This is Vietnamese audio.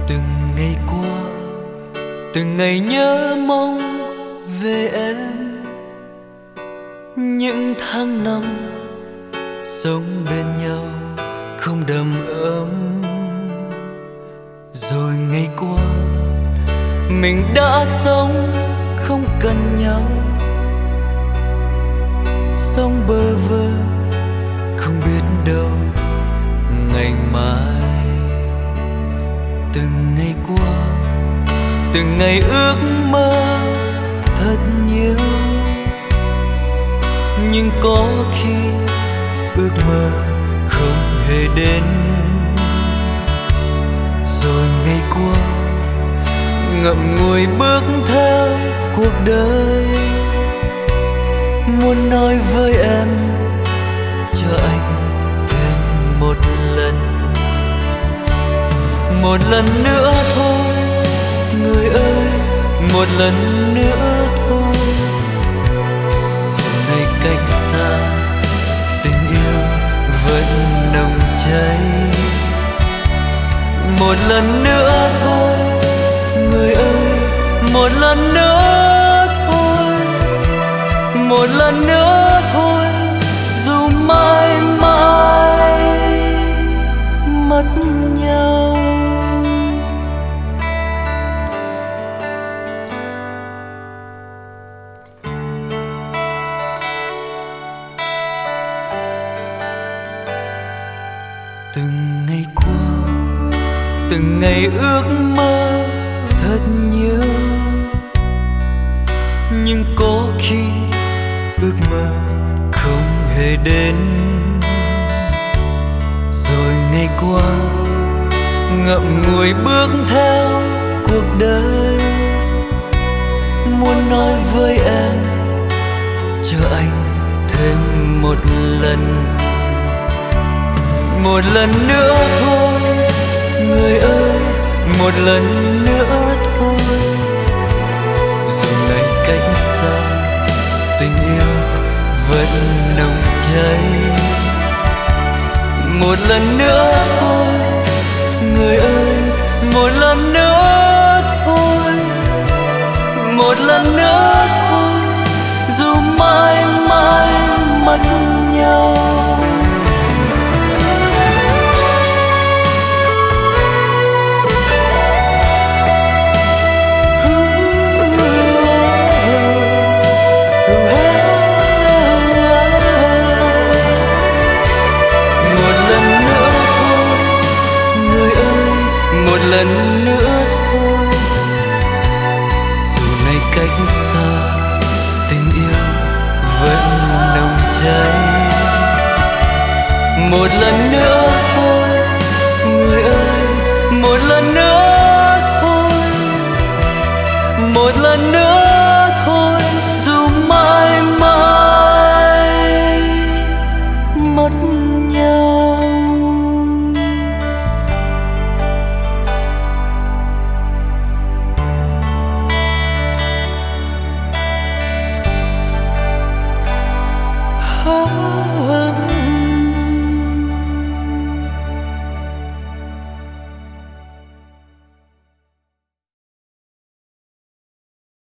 Từng ngày qua, từng ngày nhớ mong về em. Những tháng năm sống bên nhau không đầm ấm. Rồi ngày qua mình đã sống không cần nhau, sống bơ vơ không biết đâu ngày mai. Từng ngày qua, từng ngày ước mơ thật nhiều, nhưng có khi ước mơ không hề đến. Rồi ngày qua ngậm ngùi bước theo cuộc đời, muốn nói với em cho anh thêm một lần nữa thôi người ơi, một lần nữa thôi. Dù này cách xa, tình yêu vẫn nồng cháy. Một lần nữa thôi người ơi, một lần nữa thôi, một lần nữa thôi, dù mãi mãi mất nhau. Từng ngày qua, từng ngày ước mơ thật nhiều, nhưng có khi ước mơ không hề đến. Rồi ngày qua ngậm ngùi bước theo cuộc đời, muốn nói với em cho anh thêm một lần nữa thôi người ơi, một lần nữa thôi. Dù này cách xa, tình yêu vẫn nồng cháy. Một lần nữa thôi người ơi, một lần nữa thôi, một lần nữa thôi, dù mãi mãi mất nhau. Một lần nữa thôi, dù này cách xa, tình yêu vẫn nồng cháy. Một lần nữa thôi người ơi, một lần nữa thôi, một lần nữa